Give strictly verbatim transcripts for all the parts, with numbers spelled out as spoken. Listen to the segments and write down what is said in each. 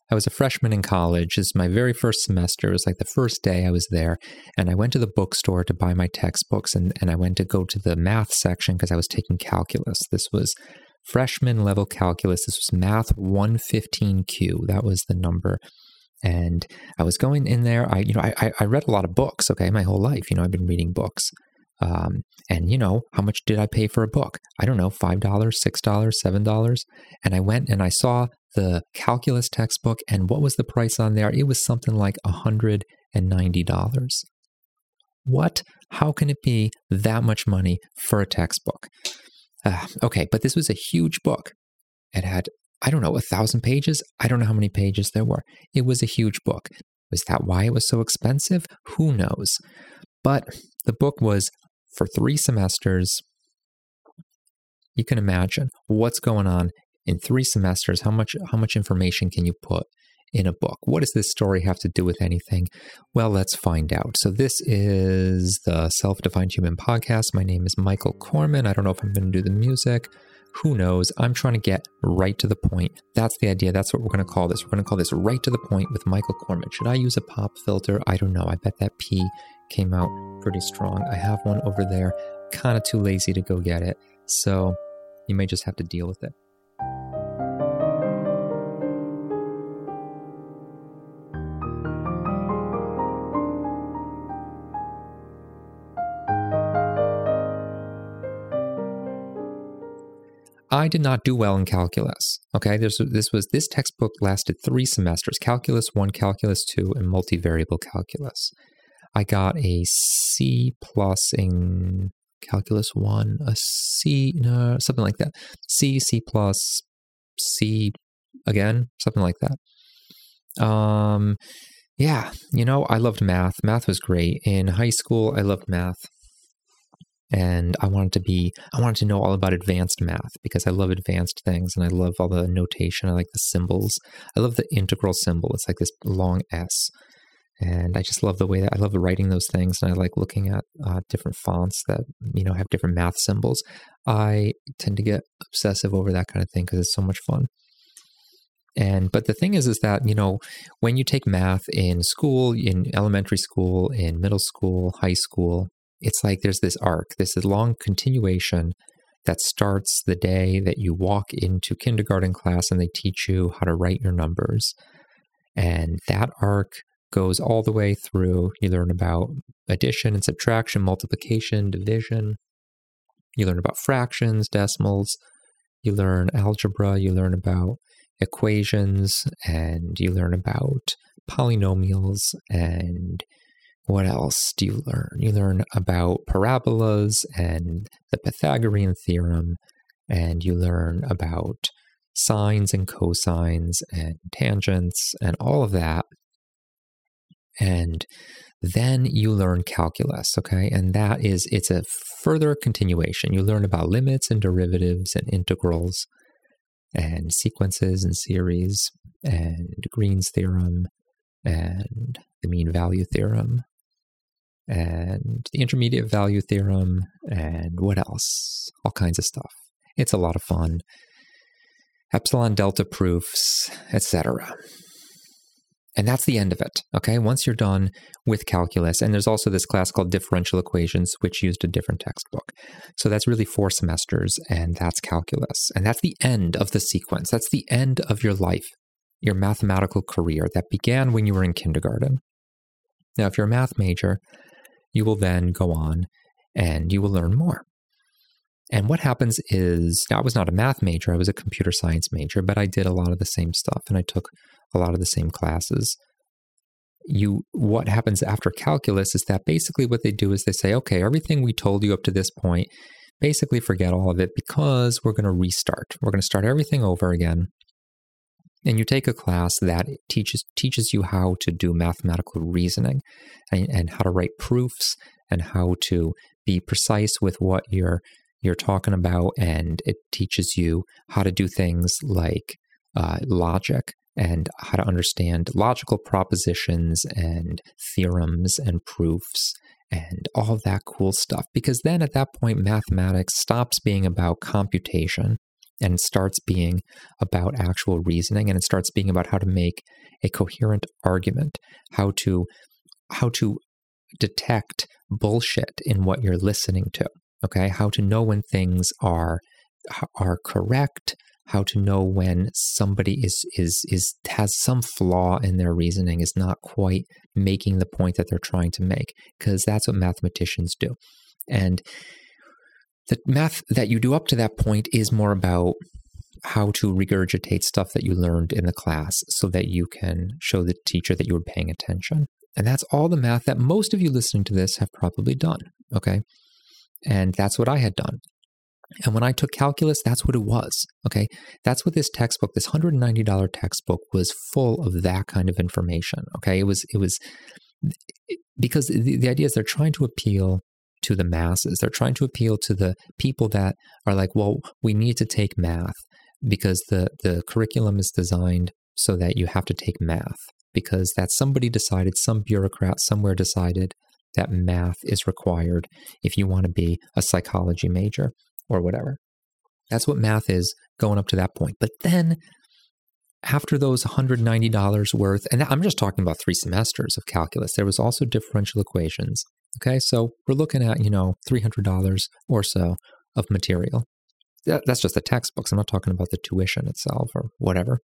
I was a freshman in college. This is my very first semester. It was like the first day I was there. And I went to the bookstore to buy my textbooks. And, and I went to go to the math section because I was taking calculus. This was freshman level calculus. This was math one fifteen Q. That was the number. And I was going in there. I, you know, I, I read a lot of books, okay, my whole life. You know, I've been reading books. Um, and, you know, how much did I pay for a book? I don't know, five dollars, six dollars, seven dollars. And I went and I saw the calculus textbook, and what was the price on there? It was something like one hundred ninety dollars. What? How can it be that much money for a textbook? Uh, okay, but this was a huge book. It had, I don't know, a thousand pages? I don't know how many pages there were. It was a huge book. Was that why it was so expensive? Who knows? But the book was for three semesters. You can imagine what's going on in three semesters. How much, how much information can you put in a book? What does this story have to do with anything? Well, let's find out. So this is the Self-Defined Human Podcast. My name is Michael Corman. I don't know if I'm going to do the music. Who knows? I'm trying to get right to the point. That's the idea. That's what we're going to call this. We're going to call this Right to the Point with Michael Corman. Should I use a pop filter? I don't know. I bet that P came out pretty strong. I have one over there. Kind of too lazy to go get it. So you may just have to deal with it. I did not do well in calculus. Okay, this, this was this textbook lasted three semesters: calculus one, calculus two, and multivariable calculus. I got a C plus in calculus one, a C, no, something like that. C, C plus, C again, something like that. Um, yeah, you know, I loved math. Math was great in high school. I loved math. And I wanted to be, I wanted to know all about advanced math because I love advanced things and I love all the notation. I like the symbols. I love the integral symbol. It's like this long S. And I just love the way that, I love writing those things. And I like looking at uh, different fonts that, you know, have different math symbols. I tend to get obsessive over that kind of thing because it's so much fun. And, but the thing is, is that, you know, when you take math in school, in elementary school, in middle school, high school, it's like there's this arc, this long continuation that starts the day that you walk into kindergarten class and they teach you how to write your numbers. And that arc goes all the way through. You learn about addition and subtraction, multiplication, division. You learn about fractions, decimals. You learn algebra. You learn about equations, and you learn about polynomials. And what else do you learn? You learn about parabolas and the Pythagorean theorem, and you learn about sines and cosines and tangents and all of that. And then you learn calculus, okay? And that is, it's a further continuation. You learn about limits and derivatives and integrals and sequences and series and Green's theorem and the mean value theorem and the intermediate value theorem, and what else? All kinds of stuff. It's a lot of fun. Epsilon delta proofs, et cetera. And that's the end of it, okay? Once you're done with calculus, and there's also this class called differential equations, which used a different textbook. So that's really four semesters, and that's calculus. And that's the end of the sequence. That's the end of your life, your mathematical career that began when you were in kindergarten. Now, if you're a math major, you will then go on and you will learn more. And what happens is, now I was not a math major, I was a computer science major, but I did a lot of the same stuff and I took a lot of the same classes. You, what happens after calculus is that basically what they do is they say, okay, everything we told you up to this point, basically forget all of it because we're going to restart. We're going to start everything over again. And you take a class that teaches teaches you how to do mathematical reasoning and, and how to write proofs and how to be precise with what you're you're talking about. And it teaches you how to do things like uh, logic and how to understand logical propositions and theorems and proofs and all of that cool stuff. Because then at that point, mathematics stops being about computation and it starts being about actual reasoning, and it starts being about how to make a coherent argument, how to how to detect bullshit in what you're listening to, okay? How to know when things are are correct, how to know when somebody is is is has some flaw in their reasoning, is not quite making the point that they're trying to make, because that's what mathematicians do. And the math that you do up to that point is more about how to regurgitate stuff that you learned in the class so that you can show the teacher that you were paying attention. And that's all the math that most of you listening to this have probably done, okay? And that's what I had done. And when I took calculus, that's what it was, okay? That's what this textbook, this one hundred ninety dollars textbook, was full of that kind of information, okay? It was, it was, because the, the idea is they're trying to appeal to the masses. They're trying to appeal to the people that are like, well, we need to take math because the, the curriculum is designed so that you have to take math, because that somebody decided, some bureaucrat somewhere decided that math is required if you want to be a psychology major or whatever. That's what math is going up to that point. But then after those one hundred ninety dollars worth, and I'm just talking about three semesters of calculus, there was also differential equations. Okay, so we're looking at, you know, three hundred dollars or so of material. That, that's just the textbooks. I'm not talking about the tuition itself or whatever.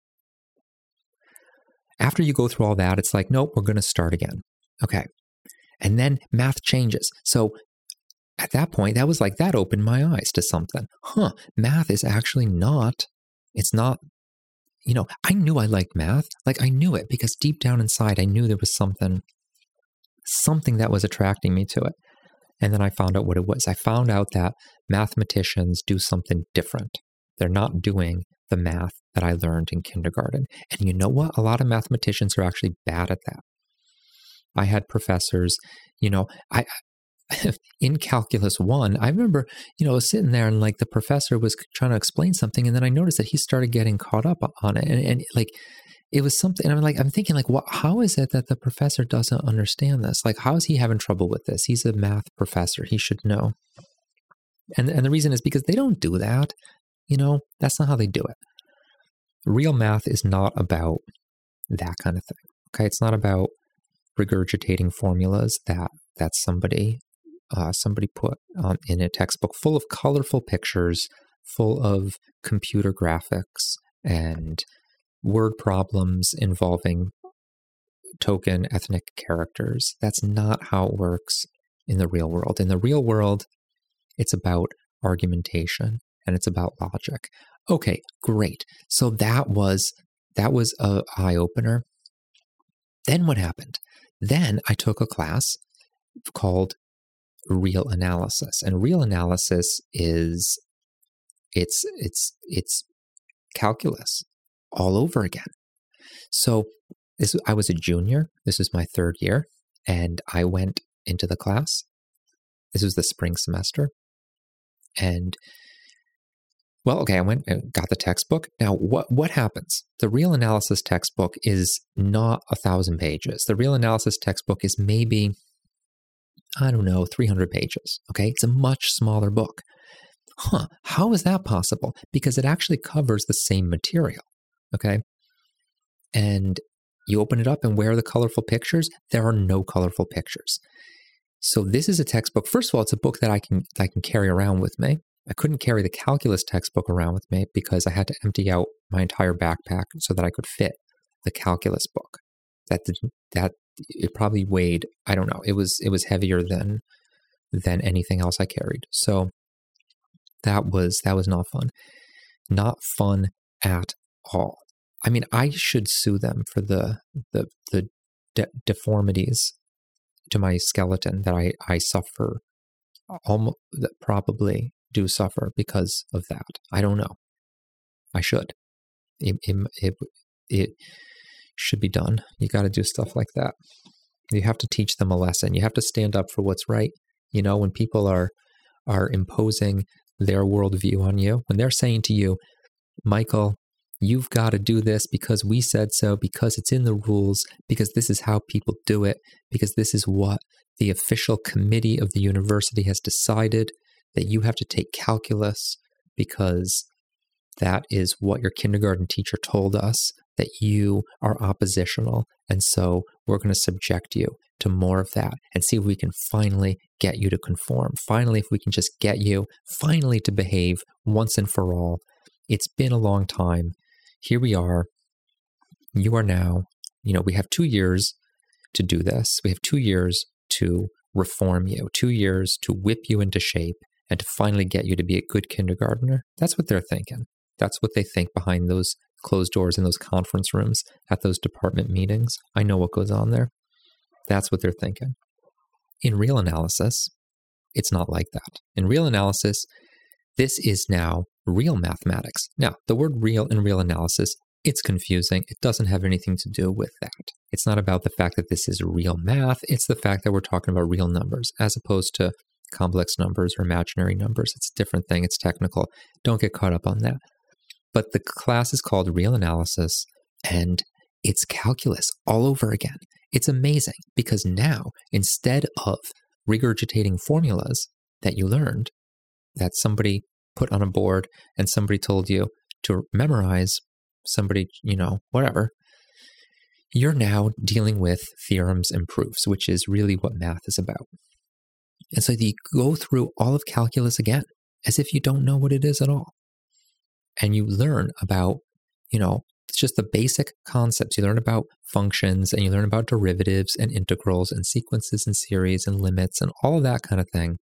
After you go through all that, it's like, nope, we're going to start again. Okay. And then math changes. So at that point, that was like, that opened my eyes to something. Huh, math is actually not, it's not, you know, I knew I liked math. Like I knew it because deep down inside, I knew there was something, something that was attracting me to it. And then I found out what it was. I found out that mathematicians do something different. They're not doing the math that I learned in kindergarten. And you know what? A lot of mathematicians are actually bad at that. I had professors, you know, I in Calculus one, I remember, you know, sitting there and like the professor was trying to explain something, and then I noticed that he started getting caught up on it. And, and like, it was something, and I'm like, I'm thinking like, what, how is it that the professor doesn't understand this? Like, how is he having trouble with this? He's a math professor. He should know. And, and the reason is because they don't do that. You know, that's not how they do it. Real math is not about that kind of thing. Okay. It's not about regurgitating formulas that, that somebody, uh, somebody put on in a textbook full of colorful pictures, full of computer graphics and word problems involving token ethnic characters. That's not how it works in the real world. In the real world, it's about argumentation and it's about logic. Okay, great. So that was that was a eye opener. Then what happened? Then I took a class called Real Analysis, and Real Analysis is it's it's it's calculus all over again. So this I was a junior. This was my third year, and I went into the class. This was the spring semester, and well, okay, I went and got the textbook. Now, what what happens? The Real Analysis textbook is not a thousand pages. The Real Analysis textbook is maybe, I don't know, three hundred pages. Okay, it's a much smaller book. Huh? How is that possible? Because it actually covers the same material. Okay, and you open it up, and where are the colorful pictures? There are no colorful pictures. So this is a textbook. First of all, it's a book that I can I can carry around with me. I couldn't carry the calculus textbook around with me because I had to empty out my entire backpack so that I could fit the calculus book. That that it probably weighed, I don't know, it was it was heavier than than anything else I carried. So that was that was not fun. Not fun at all. I mean, I should sue them for the the the de- deformities to my skeleton that I I suffer, almost that probably do suffer because of that. I don't know. I should. It it it, it should be done. You got to do stuff like that. You have to teach them a lesson. You have to stand up for what's right. You know, when people are are imposing their worldview on you, when they're saying to you, Michael, you've got to do this because we said so, because it's in the rules, because this is how people do it, because this is what the official committee of the university has decided, that you have to take calculus because that is what your kindergarten teacher told us, that you are oppositional. And so we're going to subject you to more of that and see if we can finally get you to conform. Finally, if we can just get you finally to behave once and for all. It's been a long time. Here we are. You are now, you know, we have two years to do this. We have two years to reform you, two years to whip you into shape and to finally get you to be a good kindergartner. That's what they're thinking. That's what they think behind those closed doors in those conference rooms at those department meetings. I know what goes on there. That's what they're thinking. In real analysis, it's not like that. In real analysis, this is now real mathematics. Now, the word real in real analysis, it's confusing. It doesn't have anything to do with that. It's not about the fact that this is real math. It's the fact that we're talking about real numbers as opposed to complex numbers or imaginary numbers. It's a different thing. It's technical. Don't get caught up on that. But the class is called Real Analysis, and it's calculus all over again. It's amazing because now, instead of regurgitating formulas that you learned, that somebody put on a board and somebody told you to memorize, somebody, you know, whatever, you're now dealing with theorems and proofs, which is really what math is about. And so you go through all of calculus again, as if you don't know what it is at all. And you learn about, you know, it's just the basic concepts. You learn about functions and you learn about derivatives and integrals and sequences and series and limits and all of that kind of thing.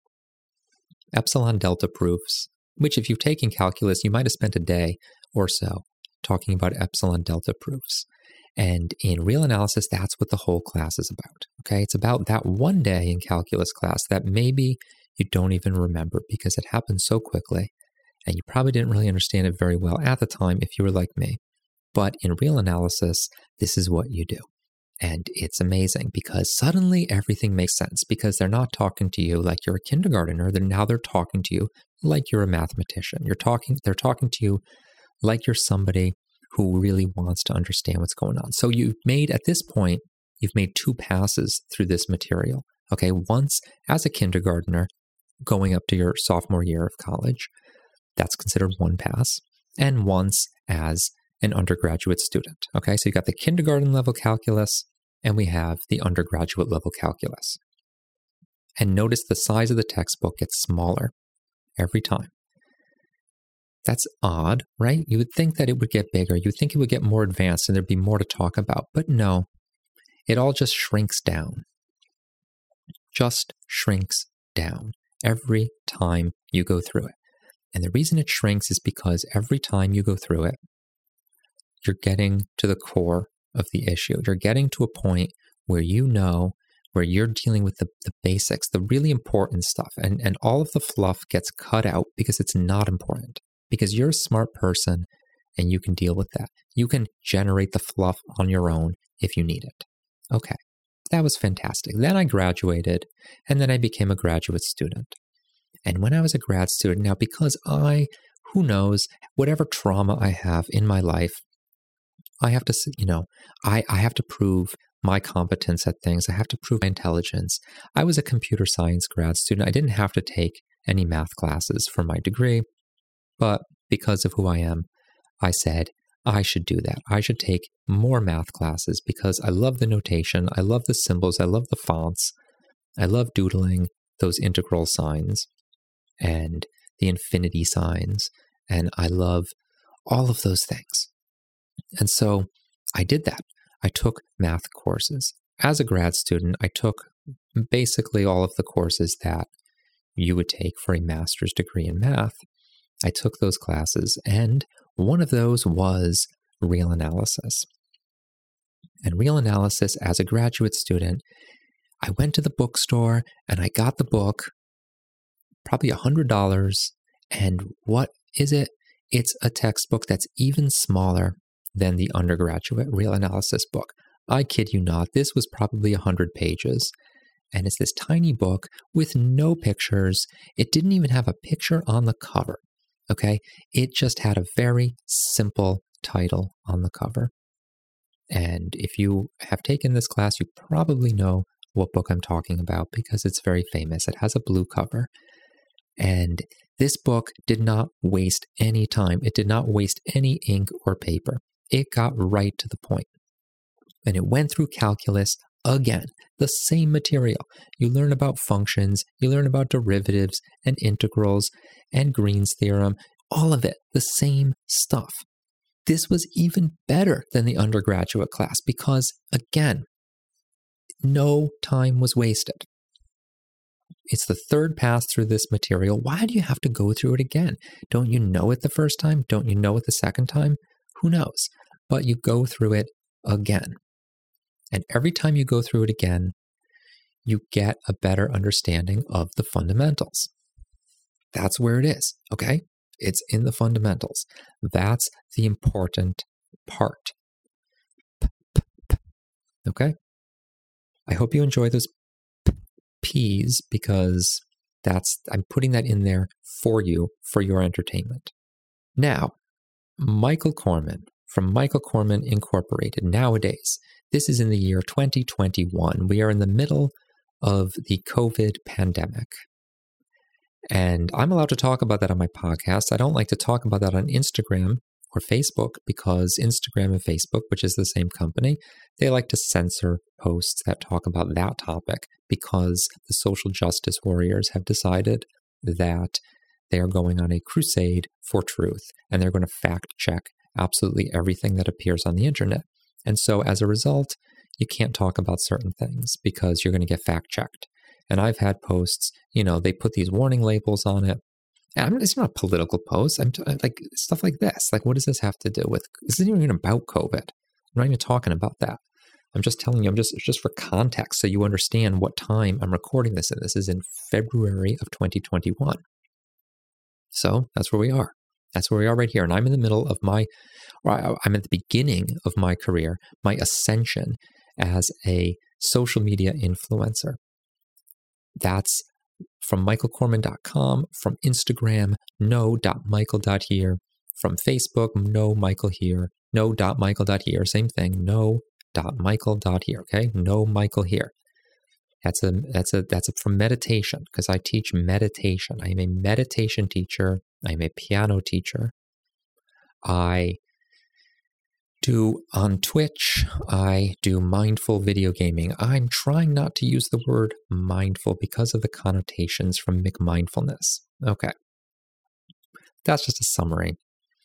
Epsilon delta proofs, which if you've taken calculus, you might have spent a day or so talking about epsilon delta proofs. And in real analysis, that's what the whole class is about. Okay, it's about that one day in calculus class that maybe you don't even remember because it happened so quickly. And you probably didn't really understand it very well at the time if you were like me. But in real analysis, this is what you do. And it's amazing because suddenly everything makes sense because they're not talking to you like you're a kindergartner. They're, now they're talking to you like you're a mathematician. You're talking, they're talking to you like you're somebody who really wants to understand what's going on. So you've made, at this point, you've made two passes through this material. Okay, once as a kindergartner going up to your sophomore year of college, that's considered one pass, and once as an undergraduate student. Okay, so you got the kindergarten level calculus, and we have the undergraduate level calculus. And notice the size of the textbook gets smaller every time. That's odd, right? You would think that it would get bigger. You would think it would get more advanced and there'd be more to talk about. But no, it all just shrinks down. Just shrinks down every time you go through it. And the reason it shrinks is because every time you go through it, you're getting to the core of the issue. You're getting to a point where you know, where you're dealing with the, the basics, the really important stuff. And, and all of the fluff gets cut out because it's not important. Because you're a smart person and you can deal with that. You can generate the fluff on your own if you need it. Okay, that was fantastic. Then I graduated and then I became a graduate student. And when I was a grad student, now because I, who knows, whatever trauma I have in my life, I have to, you know, I, I have to prove my competence at things. I have to prove my intelligence. I was a computer science grad student. I didn't have to take any math classes for my degree, but because of who I am, I said I should do that. I should take more math classes because I love the notation. I love the symbols. I love the fonts. I love doodling those integral signs and the infinity signs, and I love all of those things. And so I did that. I took math courses. As a grad student, I took basically all of the courses that you would take for a master's degree in math. I took those classes, and one of those was real analysis. And real analysis, as a graduate student, I went to the bookstore and I got the book, probably one hundred dollars. And what is it? It's a textbook that's even smaller than the undergraduate real analysis book. I kid you not, this was probably one hundred pages. And it's this tiny book with no pictures. It didn't even have a picture on the cover. Okay? It just had a very simple title on the cover. And if you have taken this class, you probably know what book I'm talking about because it's very famous. It has a blue cover. And This book did not waste any time. It did not waste any ink or paper. It got right to the point. And it went through calculus again, the same material. You learn about functions, you learn about derivatives and integrals and Green's theorem, all of it, the same stuff. This was even better than the undergraduate class because, again, no time was wasted. It's the third pass through this material. Why do you have to go through it again? Don't you know it the first time? Don't you know it the second time? Who knows? But you go through it again. And every time you go through it again, you get a better understanding of the fundamentals. That's where it is, okay? It's in the fundamentals. That's the important part. Okay? I hope you enjoy those P's because that's I'm putting that in there for you for your entertainment. Now, Michael Corman from Michael Corman Incorporated. Nowadays, this is in the year twenty twenty-one. We are in the middle of the COVID pandemic. And I'm allowed to talk about that on my podcast. I don't like to talk about that on Instagram or Facebook because Instagram and Facebook, which is the same company, they like to censor posts that talk about that topic because the social justice warriors have decided that they are going on a crusade for truth and they're going to fact check absolutely everything that appears on the internet. And so as a result, you can't talk about certain things because you're going to get fact checked. And I've had posts, you know, they put these warning labels on it. And it's not a political post. I'm t- like stuff like this. Like, what does this have to do with? This isn't even about COVID. I'm not even talking about that. I'm just telling you. I'm just it's just for context, so you understand what time I'm recording this in. This is in February of twenty twenty-one. So that's where we are. That's where we are right here. And I'm in the middle of my, or I'm at the beginning of my career, my ascension as a social media influencer. That's from michael corman dot com, from Instagram, no dot michael dot here, from Facebook, no Michael here, no dot michael dot here, same thing, no dot michael dot here, okay? No Michael here. That's a that's a that's a, from meditation, because I teach meditation. I am a meditation teacher. I am a piano teacher. I do on Twitch, I do mindful video gaming. I'm trying not to use the word mindful because of the connotations from McMindfulness. Okay. That's just a summary.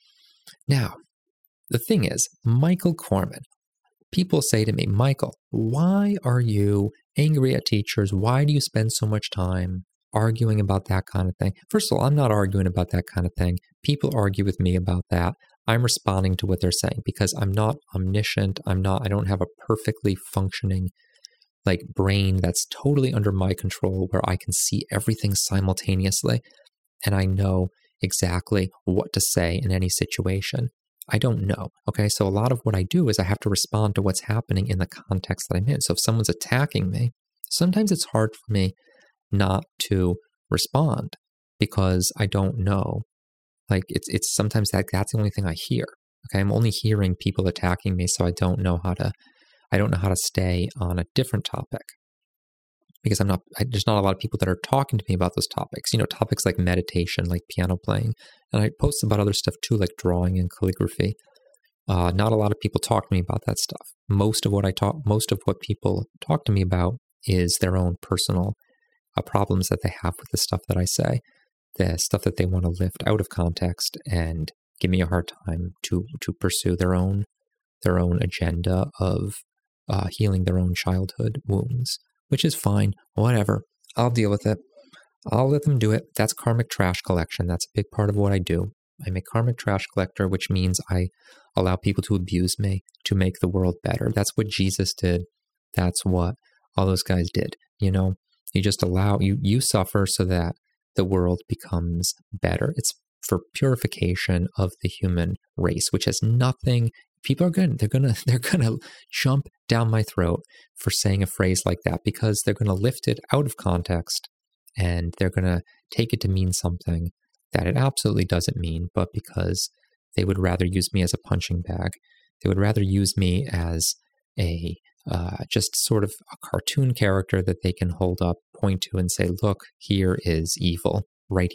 Now, the thing is, Michael Corman, people say to me, Michael, why are you angry at teachers? Why do you spend so much time arguing about that kind of thing? First of all, I'm not arguing about that kind of thing. People argue with me about that. I'm responding to what they're saying because I'm not omniscient. I'm not, I don't have a perfectly functioning like brain that's totally under my control where I can see everything simultaneously and I know exactly what to say in any situation. I don't know. Okay. So a lot of what I do is I have to respond to what's happening in the context that I'm in. So if someone's attacking me, sometimes it's hard for me not to respond because I don't know. Like it's it's sometimes that that's the only thing I hear. Okay, I'm only hearing people attacking me, so I don't know how to I don't know how to stay on a different topic because I'm not. I, there's not a lot of people that are talking to me about those topics. You know, topics like meditation, like piano playing, and I post about other stuff too, like drawing and calligraphy. Uh, not a lot of people talk to me about that stuff. Most of what I talk, most of what people talk to me about is their own personal uh, problems that they have with the stuff that I say. The stuff that they want to lift out of context and give me a hard time to to pursue their own their own agenda of uh, healing their own childhood wounds, which is fine. Whatever, I'll deal with it. I'll let them do it. That's karmic trash collection. That's a big part of what I do. I'm a karmic trash collector, which means I allow people to abuse me to make the world better. That's what Jesus did. That's what all those guys did. You know, you just allow you you suffer so that the world becomes better. It's for purification of the human race, which has nothing. People are going. They're gonna. They're gonna jump down my throat for saying a phrase like that because they're gonna lift it out of context and they're gonna take it to mean something that it absolutely doesn't mean. But because they would rather use me as a punching bag, they would rather use me as a uh, just sort of a cartoon character that they can hold up, point to, and say, "Look, here is evil right here.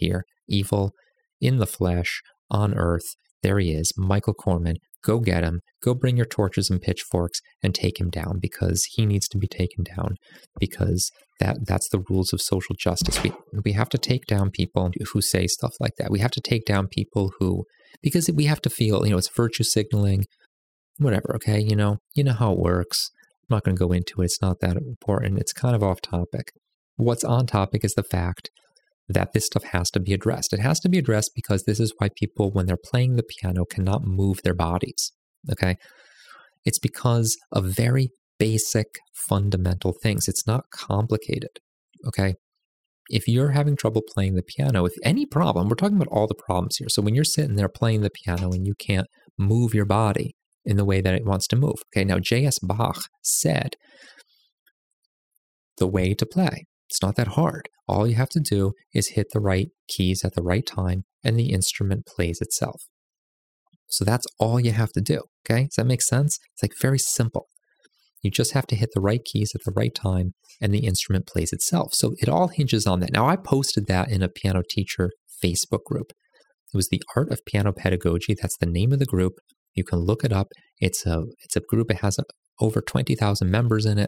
evil in the flesh on earth. There he is, Michael Corman. Go get him. Go bring your torches and pitchforks and take him down, because he needs to be taken down, because that that's the rules of social justice. We we have to take down people who say stuff like that. We have to take down people who, because we have to feel, you know, it's virtue signaling, whatever, okay? You know, you know how it works. I'm not going to go into it. It's not that important. It's kind of off topic. What's on topic is the fact that this stuff has to be addressed. It has to be addressed because this is why people, when they're playing the piano, cannot move their bodies, okay? It's because of very basic, fundamental things. It's not complicated, okay? If you're having trouble playing the piano with any problem, we're talking about all the problems here. So when you're sitting there playing the piano and you can't move your body in the way that it wants to move, okay? Now, J S Bach said the way to play. It's not that hard. All you have to do is hit the right keys at the right time, and the instrument plays itself. So that's all you have to do, okay? Does that make sense? It's like very simple. You just have to hit the right keys at the right time, and the instrument plays itself. So it all hinges on that. Now, I posted that in a piano teacher Facebook group. It was the Art of Piano Pedagogy. That's the name of the group. You can look it up. It's a it's a group. It has a, over twenty thousand members in it.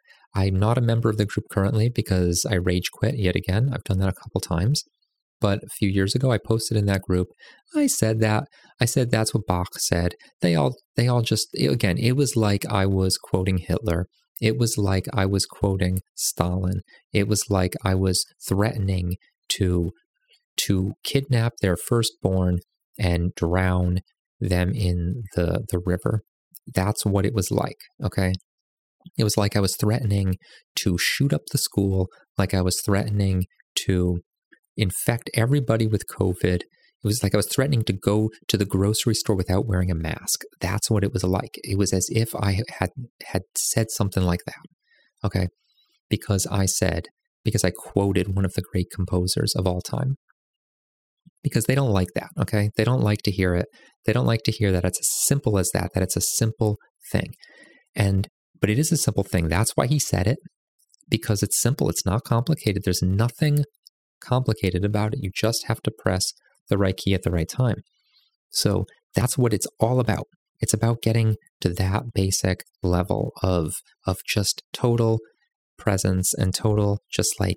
I'm not a member of the group currently because I rage quit yet again. I've done that a couple times. But a few years ago, I posted in that group. I said that. I said that's what Bach said. They all, they all just, again, it was like I was quoting Hitler. It was like I was quoting Stalin. It was like I was threatening to, to kidnap their firstborn and drown them in the, the river. That's what it was like, okay? It was like I was threatening to shoot up the school, like I was threatening to infect everybody with COVID. It was like I was threatening to go to the grocery store without wearing a mask. That's what it was like. It was as if I had had said something like that, okay? Because I said, because I quoted one of the great composers of all time. Because they don't like that, okay? They don't like to hear it. They don't like to hear that it's as simple as that, that it's a simple thing. And But it is a simple thing. That's why he said it, because it's simple. It's not complicated. There's nothing complicated about it. You just have to press the right key at the right time. So that's what it's all about. It's about getting to that basic level of, of just total presence and total, just like,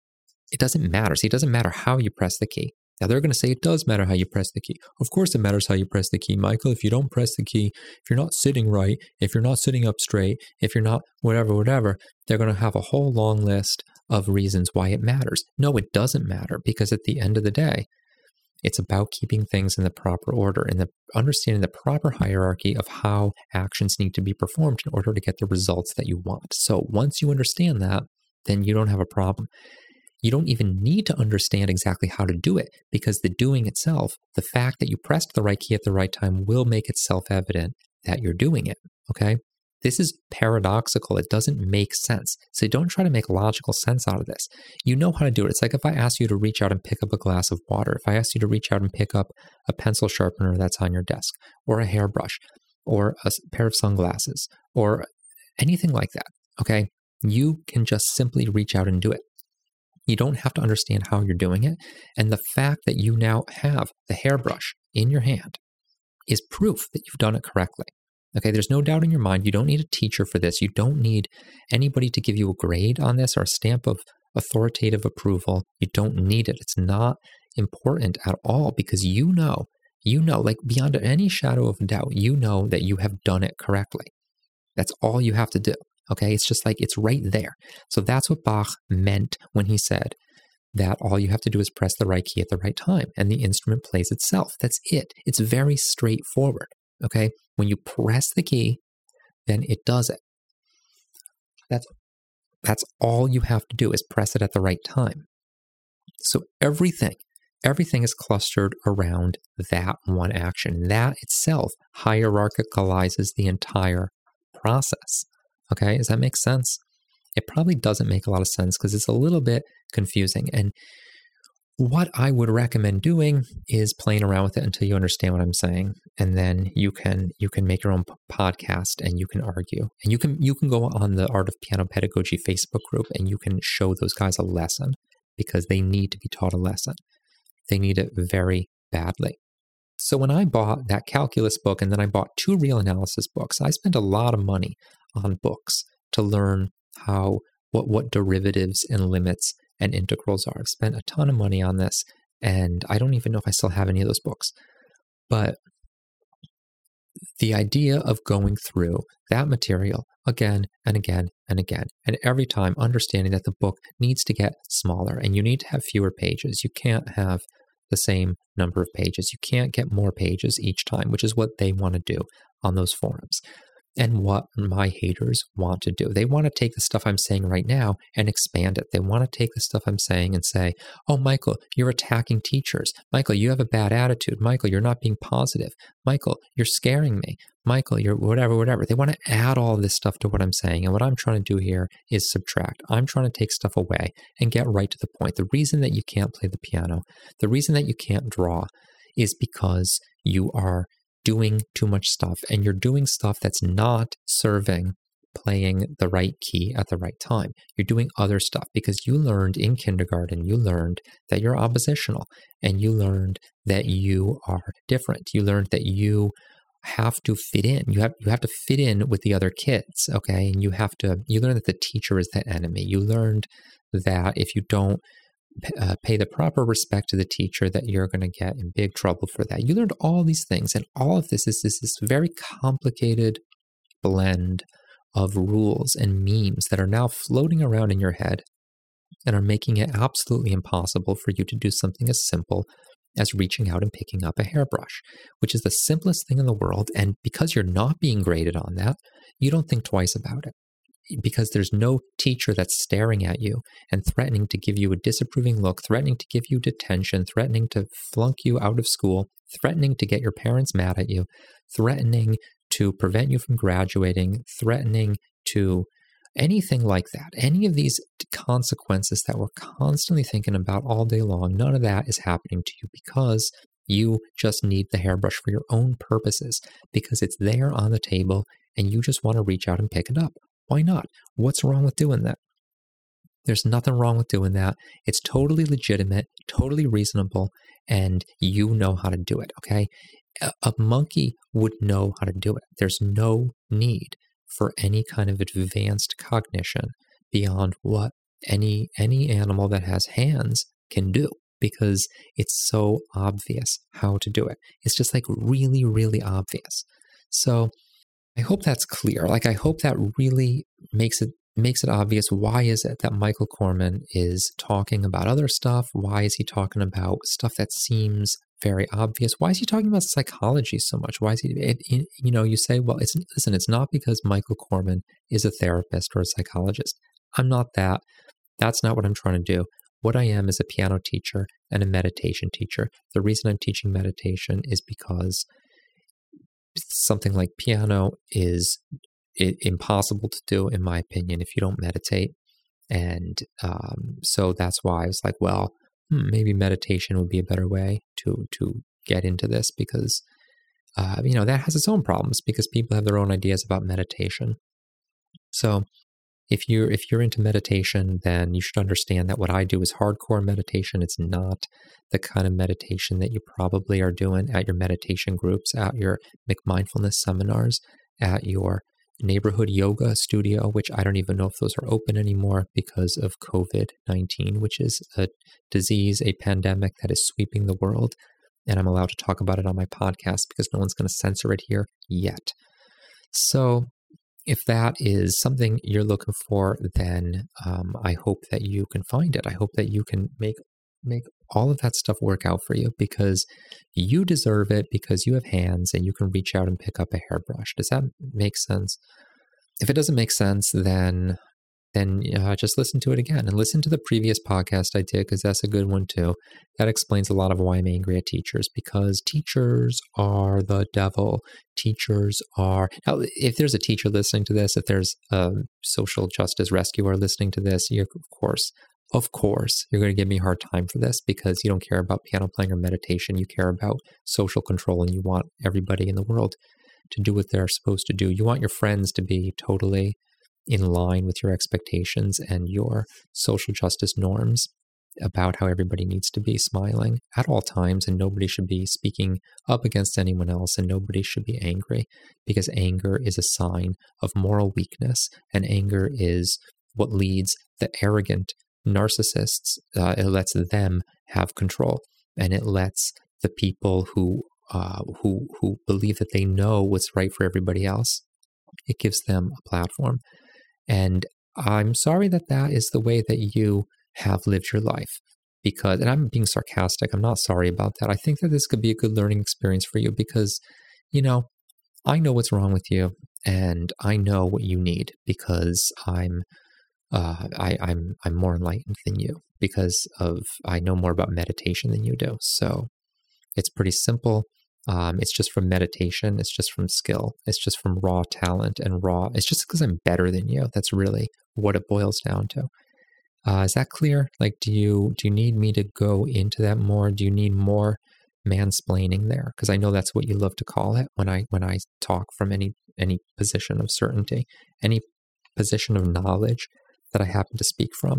it doesn't matter. See, it doesn't matter how you press the key. Now, they're going to say it does matter how you press the key. Of course it matters how you press the key, Michael. If you don't press the key, if you're not sitting right, if you're not sitting up straight, if you're not whatever, whatever, they're going to have a whole long list of reasons why it matters. No, it doesn't matter, because at the end of the day, it's about keeping things in the proper order and the, understanding the proper hierarchy of how actions need to be performed in order to get the results that you want. So once you understand that, then you don't have a problem. You don't even need to understand exactly how to do it, because the doing itself, the fact that you pressed the right key at the right time, will make it self-evident that you're doing it, okay? This is paradoxical. It doesn't make sense. So don't try to make logical sense out of this. You know how to do it. It's like if I ask you to reach out and pick up a glass of water, if I ask you to reach out and pick up a pencil sharpener that's on your desk, or a hairbrush, or a pair of sunglasses, or anything like that, okay? You can just simply reach out and do it. You don't have to understand how you're doing it. And the fact that you now have the hairbrush in your hand is proof that you've done it correctly. Okay, there's no doubt in your mind. You don't need a teacher for this. You don't need anybody to give you a grade on this or a stamp of authoritative approval. You don't need it. It's not important at all, because you know, you know, like beyond any shadow of doubt, you know that you have done it correctly. That's all you have to do. Okay, it's just like it's right there. So that's what Bach meant when he said that all you have to do is press the right key at the right time and the instrument plays itself. That's it. It's very straightforward. Okay, when you press the key, then it does it. That's that's all you have to do is press it at the right time. So everything, everything is clustered around that one action. That itself hierarchicalizes the entire process. Okay, does that make sense? It probably doesn't make a lot of sense because it's a little bit confusing. And what I would recommend doing is playing around with it until you understand what I'm saying, and then you can you can make your own podcast and you can argue, and you can you can go on the Art of Piano Pedagogy Facebook group and you can show those guys a lesson, because they need to be taught a lesson. They need it very badly. So when I bought that calculus book and then I bought two real analysis books, I spent a lot of money on books to learn how what, what derivatives and limits and integrals are. I've spent a ton of money on this, and I don't even know if I still have any of those books. But the idea of going through that material again and again and again, and every time understanding that the book needs to get smaller and you need to have fewer pages. You can't have the same number of pages. You can't get more pages each time, which is what they want to do on those forums. And what my haters want to do. They want to take the stuff I'm saying right now and expand it. They want to take the stuff I'm saying and say, oh, Michael, you're attacking teachers. Michael, you have a bad attitude. Michael, you're not being positive. Michael, you're scaring me. Michael, you're whatever, whatever. They want to add all this stuff to what I'm saying. And what I'm trying to do here is subtract. I'm trying to take stuff away and get right to the point. The reason that you can't play the piano, the reason that you can't draw is because you are doing too much stuff, and you're doing stuff that's not serving playing the right key at the right time. You're doing other stuff because you learned in kindergarten, you learned that you're oppositional, and you learned that you are different. You learned that you have to fit in. You have you have to fit in with the other kids, okay? And you have to, you learn that the teacher is the enemy. You learned that if you don't Uh, pay the proper respect to the teacher, that you're going to get in big trouble for that. You learned all these things, and all of this is this, this very complicated blend of rules and memes that are now floating around in your head and are making it absolutely impossible for you to do something as simple as reaching out and picking up a hairbrush, which is the simplest thing in the world. And because you're not being graded on that, you don't think twice about it. Because there's no teacher that's staring at you and threatening to give you a disapproving look, threatening to give you detention, threatening to flunk you out of school, threatening to get your parents mad at you, threatening to prevent you from graduating, threatening to anything like that. Any of these consequences that we're constantly thinking about all day long, none of that is happening to you because you just need the hairbrush for your own purposes, because it's there on the table and you just want to reach out and pick it up. Why not? What's wrong with doing that? There's nothing wrong with doing that. It's totally legitimate, totally reasonable, and you know how to do it, okay? A, a monkey would know how to do it. There's no need for any kind of advanced cognition beyond what any any animal that has hands can do, because it's so obvious how to do it. It's just like really, really obvious. So I hope that's clear. Like, I hope that really makes it makes it obvious. Why is it that Michael Corman is talking about other stuff? Why is he talking about stuff that seems very obvious? Why is he talking about psychology so much? Why is he, it, it, you know, you say, well, it's, listen, it's not because Michael Corman is a therapist or a psychologist. I'm not that. That's not what I'm trying to do. What I am is a piano teacher and a meditation teacher. The reason I'm teaching meditation is because something like piano is it, impossible to do, in my opinion, if you don't meditate. And um, so that's why I was like, well, hmm, maybe meditation would be a better way to to get into this, because uh, you know, that has its own problems, because people have their own ideas about meditation. So if you're if you're into meditation, then you should understand that what I do is hardcore meditation. It's not the kind of meditation that you probably are doing at your meditation groups, at your McMindfulness seminars, at your neighborhood yoga studio, which I don't even know if those are open anymore because of COVID nineteen, which is a disease, a pandemic that is sweeping the world. And I'm allowed to talk about it on my podcast because no one's going to censor it here yet. So if that is something you're looking for, then um, I hope that you can find it. I hope that you can make make all of that stuff work out for you, because you deserve it, because you have hands and you can reach out and pick up a hairbrush. Does that make sense? If it doesn't make sense, then then uh, just listen to it again, and listen to the previous podcast I did, because that's a good one too. That explains a lot of why I'm angry at teachers, because teachers are the devil. Teachers are... Now, if there's a teacher listening to this, if there's a social justice rescuer listening to this, you're, of course, of course, you're going to give me a hard time for this, because you don't care about piano playing or meditation. You care about social control, and you want everybody in the world to do what they're supposed to do. You want your friends to be totally in line with your expectations and your social justice norms. about how everybody needs to be smiling at all times and nobody should be speaking up against anyone else and nobody should be angry, because anger is a sign of moral weakness, and anger is what leads the arrogant narcissists. Uh, it lets them have control, and it lets the people who uh, who who believe that they know what's right for everybody else, it gives them a platform. And I'm sorry that that is the way that you have lived your life, because, and I'm being sarcastic, I'm not sorry about that. I think that this could be a good learning experience for you because, you know, I know what's wrong with you and I know what you need, because I'm uh, I, I'm I'm more enlightened than you, because of I know more about meditation than you do. So it's pretty simple. Um, it's just from meditation. It's just from skill. It's just from raw talent and raw. It's just because I'm better than you. That's really what it boils down to. Uh, is that clear? Like, do you do you need me to go into that more? Do you need more mansplaining there? Because I know that's what you love to call it when I when I talk from any any position of certainty, any position of knowledge that I happen to speak from.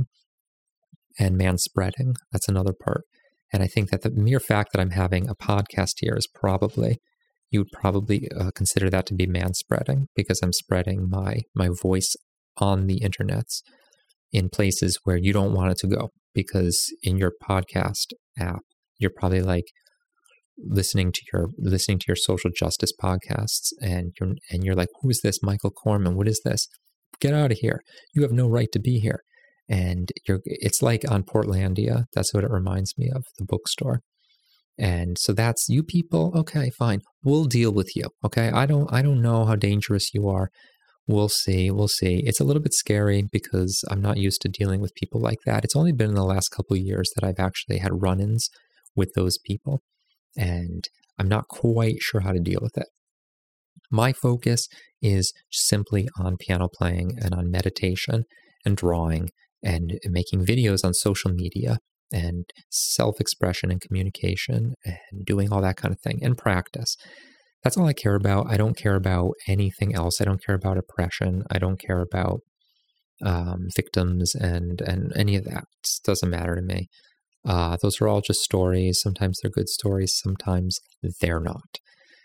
And manspreading, that's another part. And I think that the mere fact that I'm having a podcast here is probably, you would probably uh, consider that to be manspreading, because I'm spreading my my voice on the internets in places where you don't want it to go, because in your podcast app, you're probably like listening to your listening to your social justice podcasts, and you're and you're like, who is this Michael Corman? What is this? Get out of here. You have no right to be here. And you're it's like on Portlandia. That's what it reminds me of, the bookstore. And so that's you people. Okay, fine. We'll deal with you. Okay. I don't I don't know how dangerous you are. We'll see. We'll see. It's a little bit scary because I'm not used to dealing with people like that. It's only been in the last couple of years that I've actually had run-ins with those people, and I'm not quite sure how to deal with it. My focus is simply on piano playing and on meditation and drawing and making videos on social media and self-expression and communication and doing all that kind of thing and practice. That's all I care about. I don't care about anything else. I don't care about oppression. I don't care about um, victims and, and any of that. It doesn't matter to me. Uh, those are all just stories. Sometimes they're good stories. Sometimes they're not.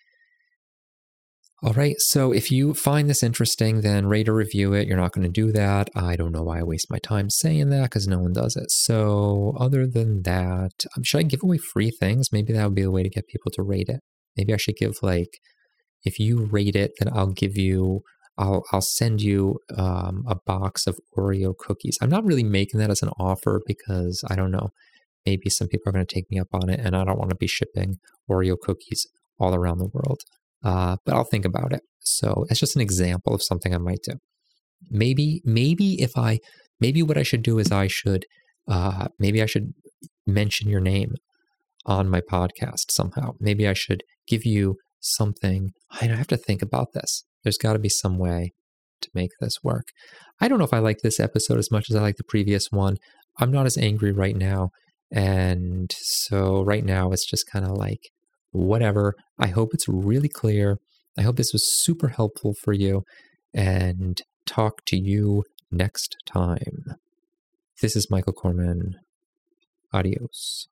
All right. So if you find this interesting, then rate or review it. You're not going to do that. I don't know why I waste my time saying that, because no one does it. So other than that, should I give away free things? Maybe that would be the way to get people to rate it. Maybe I should give, like, if you rate it, then I'll give you, I'll I'll send you um, a box of Oreo cookies. I'm not really making that as an offer because I don't know. Maybe some people are going to take me up on it, and I don't want to be shipping Oreo cookies all around the world. Uh, but I'll think about it. So it's just an example of something I might do. Maybe, maybe if I, maybe what I should do is I should, uh, maybe I should mention your name on my podcast somehow. Maybe I should give you something. I have to think about this. There's got to be some way to make this work. I don't know if I like this episode as much as I like the previous one. I'm not as angry right now. And so right now it's just kind of like, whatever. I hope it's really clear. I hope this was super helpful for you, and talk to you next time. This is Michael Corman. Adios.